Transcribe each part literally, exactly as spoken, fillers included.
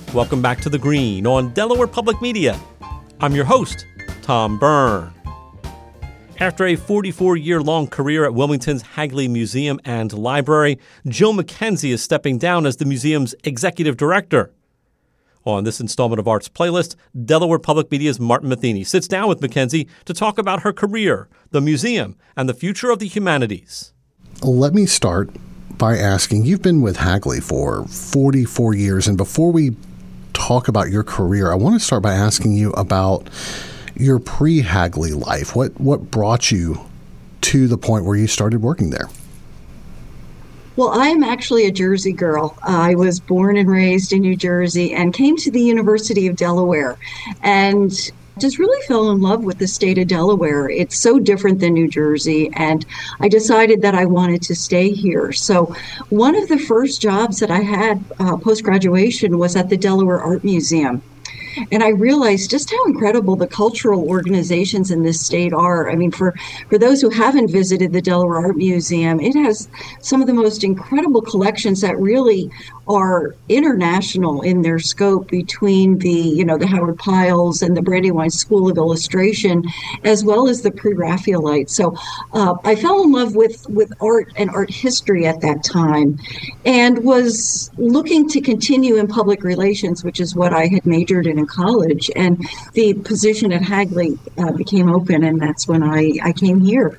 Welcome back to The Green on Delaware Public Media. I'm your host, Tom Byrne. After a forty-four-year-long career at Wilmington's Hagley Museum and Library, Jill McKenzie is stepping down as the museum's executive director. On this installment of Arts Playlist, Delaware Public Media's Martin Matheny sits down with McKenzie to talk about her career, the museum, and the future of the humanities. Let me start by asking, you've been with Hagley for forty-four years, and before we talk about your career, I want to start by asking you about your pre-Hagley life. What what brought you to the point where you started working there? Well, I'm actually a Jersey girl. Uh, I was born and raised in New Jersey and came to the University of Delaware and just really fell in love with the state of Delaware. It's so different than New Jersey, and I decided that I wanted to stay here. So one of the first jobs that I had uh, post-graduation was at the Delaware Art Museum. And I realized just how incredible the cultural organizations in this state are. I mean, for, for those who haven't visited the Delaware Art Museum, it has some of the most incredible collections that really are international in their scope between the, you know, the Howard Piles and the Brandywine School of Illustration, as well as the Pre-Raphaelites. So uh, I fell in love with, with art and art history at that time and was looking to continue in public relations, which is what I had majored in in college. And the position at Hagley uh, became open, and that's when I, I came here.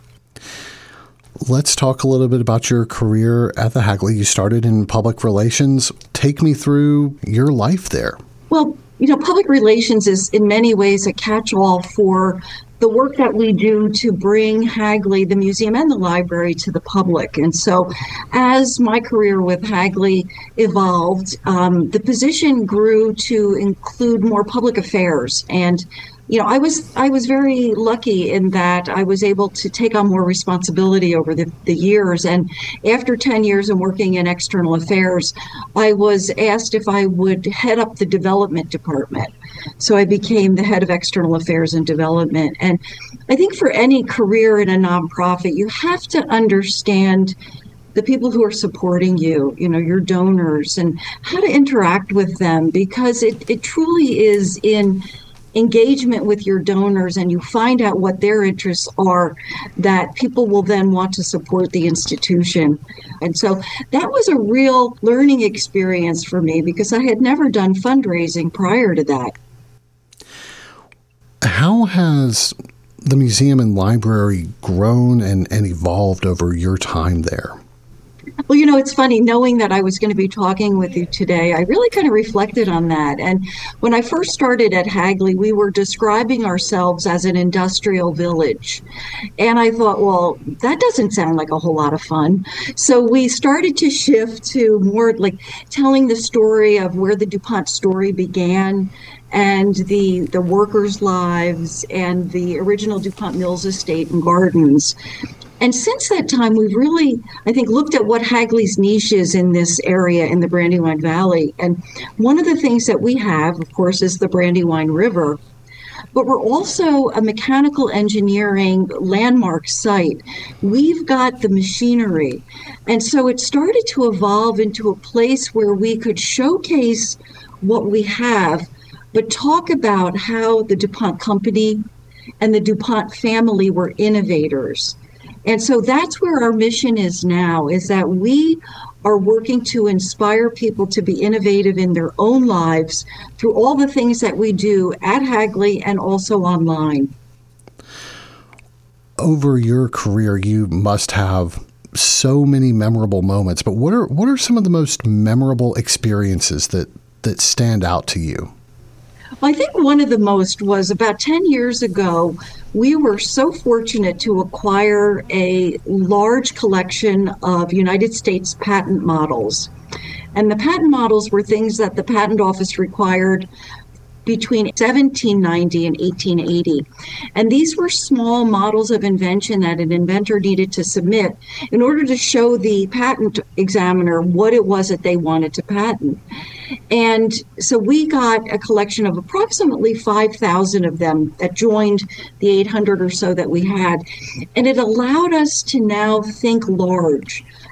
Let's talk a little bit about your career at the Hagley. You started in public relations. Take me through your life there. Well, you know, public relations is in many ways a catch-all for the work that we do to bring Hagley, the museum, and the library to the public. And so as my career with Hagley evolved, um, the position grew to include more public affairs. And you know, I was I was very lucky in that I was able to take on more responsibility over the, the years. And after ten years of working in external affairs, I was asked if I would head up the development department. So I became the head of external affairs and development. And I think for any career in a nonprofit, you have to understand the people who are supporting you, you know, your donors, and how to interact with them, because it, it truly is in engagement with your donors, and you find out what their interests are, that people will then want to support the institution. And so that was a real learning experience for me, because I had never done fundraising prior to that. How has the museum and library grown and, and evolved over your time there? Well, you know, it's funny, knowing that I was going to be talking with you today, I really kind of reflected on that. And when I first started at Hagley, we were describing ourselves as an industrial village. And I thought, well, that doesn't sound like a whole lot of fun. So we started to shift to more like telling the story of where the DuPont story began, and the the workers' lives, and the original DuPont Mills estate and gardens. And since that time, we've really, I think, looked at what Hagley's niche is in this area in the Brandywine Valley. And one of the things that we have, of course, is the Brandywine River. But we're also a mechanical engineering landmark site. We've got the machinery. And so it started to evolve into a place where we could showcase what we have, but talk about how the DuPont company and the DuPont family were innovators. And so that's where our mission is now, is that we are working to inspire people to be innovative in their own lives through all the things that we do at Hagley and also online. Over your career, you must have so many memorable moments, but what are what are some of the most memorable experiences that, that stand out to you? I think one of the most was about ten years ago. We were so fortunate to acquire a large collection of United States patent models. And the patent models were things that the patent office required between seventeen ninety and eighteen eighty. And these were small models of invention that an inventor needed to submit in order to show the patent examiner what it was that they wanted to patent. And so we got a collection of approximately five thousand of them that joined the eight hundred or so that we had. And it allowed us to now think large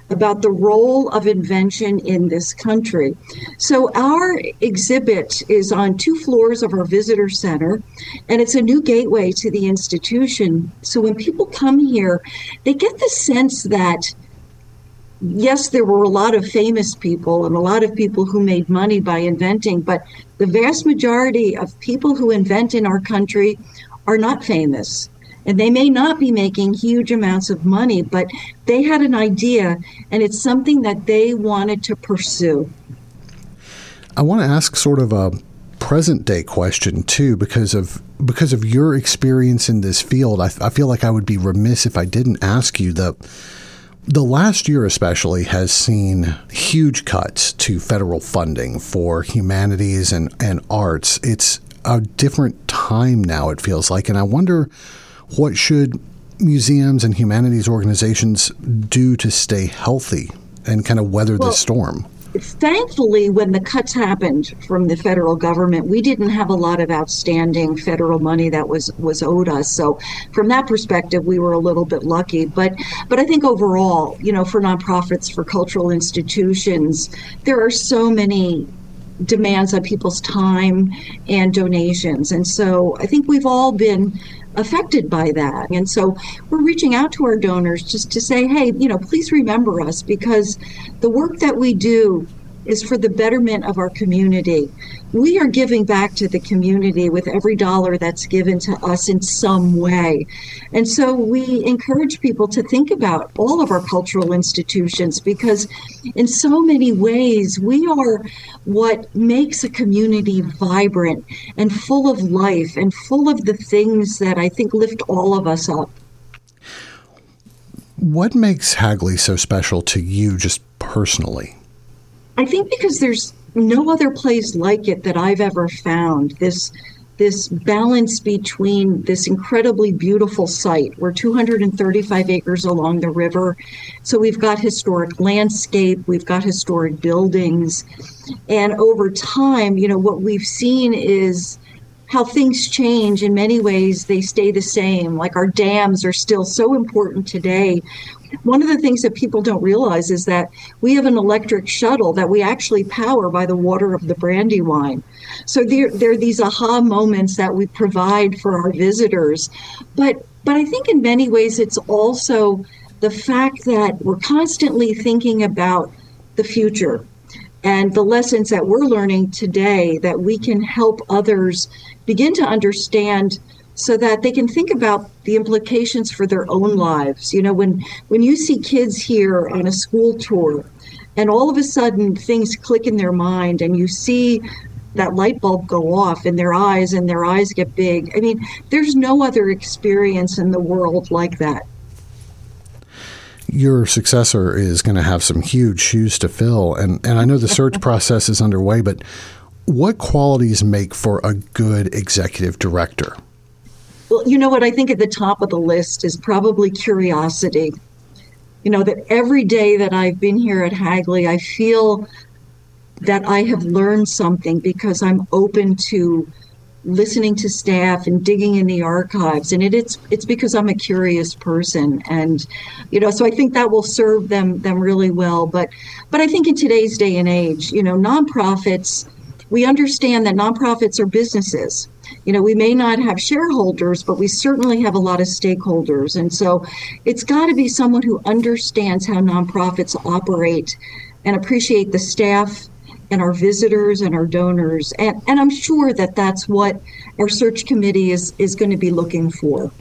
about the role of invention in this country. So our exhibit is on two floors of our visitor center, and it's a new gateway to the institution. So when people come here, they get the sense that yes, there were a lot of famous people and a lot of people who made money by inventing, but the vast majority of people who invent in our country are not famous. And they may not be making huge amounts of money, but they had an idea, and it's something that they wanted to pursue. I want to ask sort of a present day question too, because of because of your experience in this field. I, I feel like I would be remiss if I didn't ask you the. The last year especially has seen huge cuts to federal funding for humanities and, and arts. It's a different time now, it feels like. And I wonder, what should museums and humanities organizations do to stay healthy and kind of weather well, this storm? Thankfully, when the cuts happened from the federal government, we didn't have a lot of outstanding federal money that was, was owed us. So from that perspective, we were a little bit lucky. But but I think overall, you know, for nonprofits, for cultural institutions, there are so many demands on people's time and donations. And so I think we've all been affected by that. And so we're reaching out to our donors just to say, hey, you know, please remember us, because the work that we do is for the betterment of our community. We are giving back to the community with every dollar that's given to us in some way. And so we encourage people to think about all of our cultural institutions, because in so many ways, we are what makes a community vibrant and full of life and full of the things that I think lift all of us up. What makes Hagley so special to you just personally? I think because there's no other place like it that I've ever found. This this balance between this incredibly beautiful site. We're two hundred thirty-five acres along the river. So we've got historic landscape, we've got historic buildings. And over time, you know, what we've seen is how things change. In many ways, they stay the same. Like our dams are still so important today. One of the things that people don't realize is that we have an electric shuttle that we actually power by the water of the Brandywine. So there, there are these aha moments that we provide for our visitors. But, but I think in many ways, it's also the fact that we're constantly thinking about the future and the lessons that we're learning today that we can help others begin to understand, so that they can think about the implications for their own lives. You know, when, when you see kids here on a school tour and all of a sudden things click in their mind and you see that light bulb go off in their eyes and their eyes get big. I mean, there's no other experience in the world like that. Your successor is going to have some huge shoes to fill. And, and I know the search process is underway, but what qualities make for a good executive director? Well, you know what, I think at the top of the list is probably curiosity. You know, that every day that I've been here at Hagley, I feel that I have learned something because I'm open to listening to staff and digging in the archives. And it, it's it's because I'm a curious person. And, you know, so I think that will serve them them really well. But but I think in today's day and age, you know, nonprofits, we understand that nonprofits are businesses. You know, we may not have shareholders, but we certainly have a lot of stakeholders. And so it's got to be someone who understands how nonprofits operate and appreciate the staff and our visitors and our donors. And, and I'm sure that that's what our search committee is, is going to be looking for.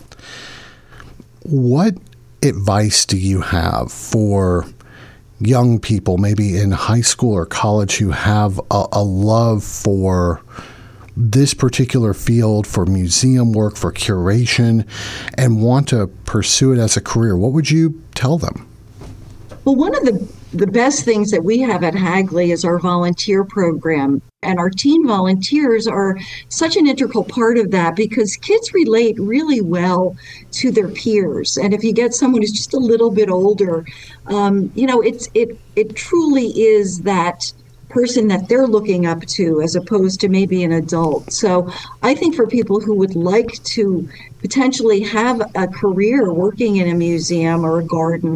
What advice do you have for young people, maybe in high school or college, who have a, a love for this particular field, for museum work, for curation, and want to pursue it as a career? What would you tell them? Well, one of the, the best things that we have at Hagley is our volunteer program. And our teen volunteers are such an integral part of that because kids relate really well to their peers. And if you get someone who's just a little bit older, um, you know, it's it it truly is that person that they're looking up to as opposed to maybe an adult. So I think for people who would like to potentially have a career working in a museum or a garden,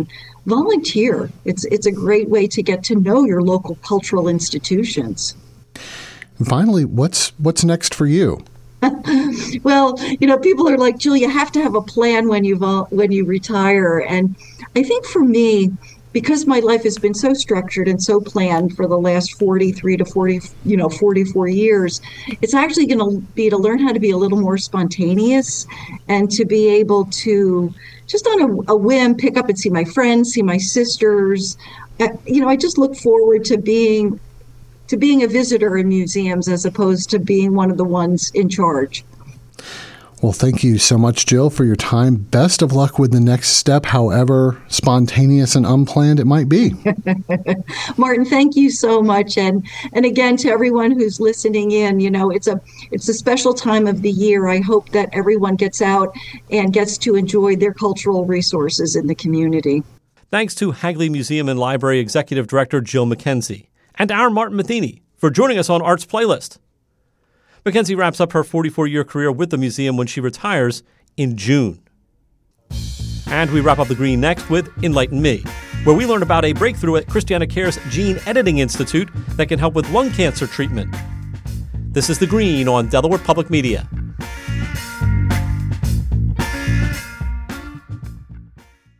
volunteer. It's it's a great way to get to know your local cultural institutions. And finally, what's what's next for you? Well, you know, people are like, Jill, you have to have a plan when you vol- when you retire. And I think for me, because my life has been so structured and so planned for the last forty-three to forty, you know, forty-four years, it's actually going to be to learn how to be a little more spontaneous and to be able to just on a, a whim pick up and see my friends, see my sisters. Uh, you know, I just look forward to being to being a visitor in museums as opposed to being one of the ones in charge. Well, thank you so much, Jill, for your time. Best of luck with the next step, however spontaneous and unplanned it might be. Martin, thank you so much. And and again, to everyone who's listening in, you know, it's a it's a special time of the year. I hope that everyone gets out and gets to enjoy their cultural resources in the community. Thanks to Hagley Museum and Library Executive Director Jill McKenzie and our Martin Matheny for joining us on Arts Playlist. McKenzie wraps up her forty-four-year career with the museum when she retires in June. And we wrap up the Green next with Enlighten Me, where we learn about a breakthrough at Christiana Care's Gene Editing Institute that can help with lung cancer treatment. This is The Green on Delaware Public Media.